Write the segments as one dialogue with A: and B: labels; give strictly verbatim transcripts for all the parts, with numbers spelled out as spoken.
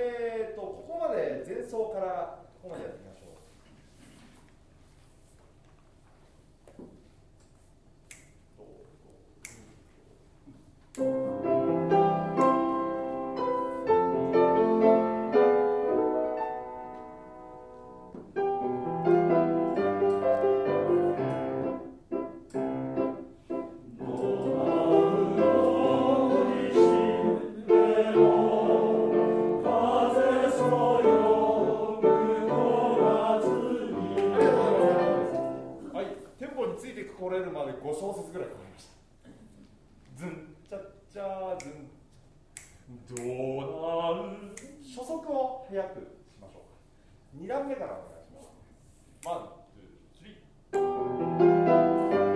A: えーと、ここまで前奏からここまでやってみましょう。これるまでご小節ぐらいかかりました。ズンチャッチャズンどうなる。初速を速くしましょうか。に段目からお願いします。ワン、ツー、スリー。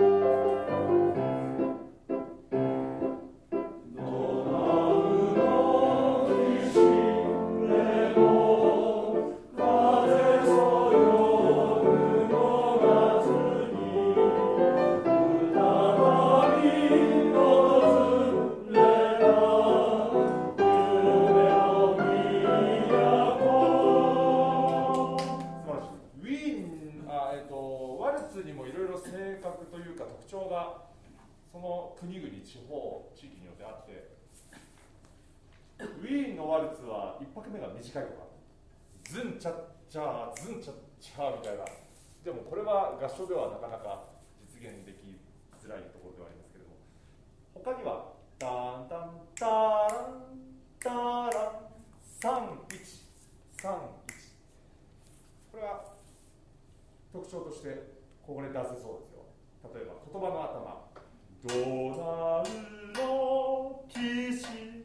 A: その国々、地方、地域によってあって、ウィーンのワルツはいっぱくめが短いとか、ズンチャッチャー、ズンチャッチャーみたいな、でもこれは合唱ではなかなか実現できづらいところではありますけれども、他には、タンタンタランタランさんいち、さんいち、これは特徴としてここで出せそうですよ。例えば言葉の頭、ドナルの騎士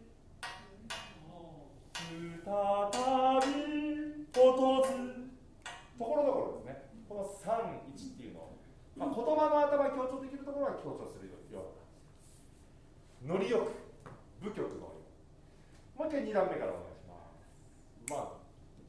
A: 再び訪ずところどころですね。このさんいちっていうのを、まあ、言葉の頭強調できるところは強調するようなノリよく舞曲のよう。もう一回に段目からお願いします。まあ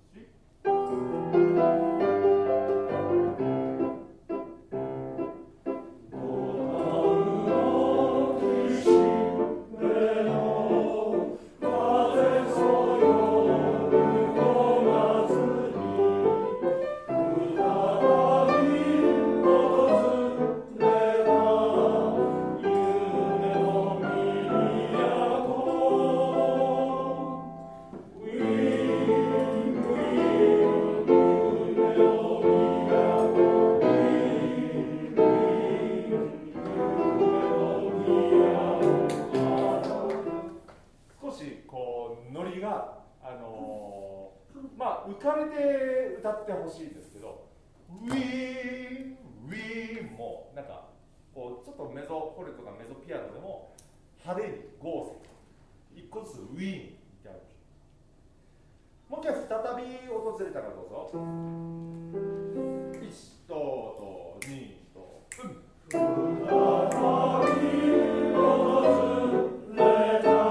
A: 浮かれて歌ってほしいんですけど、ウィーン、ウィーンもなんかこうちょっとメゾフォルトとかメゾピアノでも派手に豪勢、一個ずつウィーンってあるでしょ。もう一回再び訪れたらどうぞ。いちととにと再び訪れた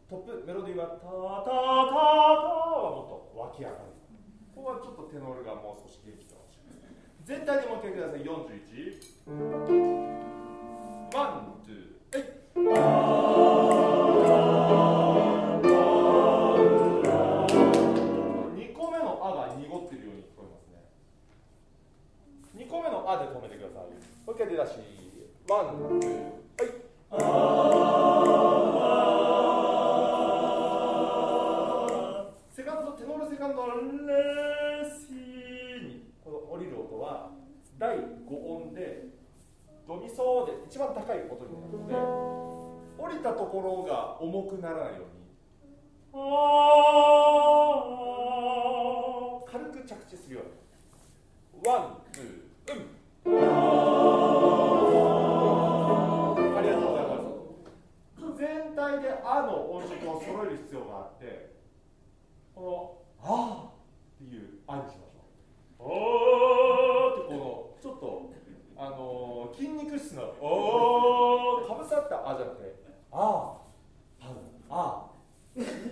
A: トップメロディーはタタタタはもっと湧き上がる。ここはちょっとテノールがもう少し元気かもしれない。全体でもう一回ください。よんじゅういち。ワン、ツー、えい。にこめのあが濁ってるように聞こえますね。にこめのあで止めてください。もう一回出だし。ワン、ツー、はい。セカンド、テノールセカンドレシにこの降りる音はだいご音でドミソで一番高い音になるので、降りたところが重くならないように軽く着地するように。ワン、ツー、うん。ありがとうございます。全体であの音色を揃える必要があって、このあーっていうあにしましょう。あーってこのちょっとあのー、筋肉質のおーかぶさったあじゃなくてあーパウあー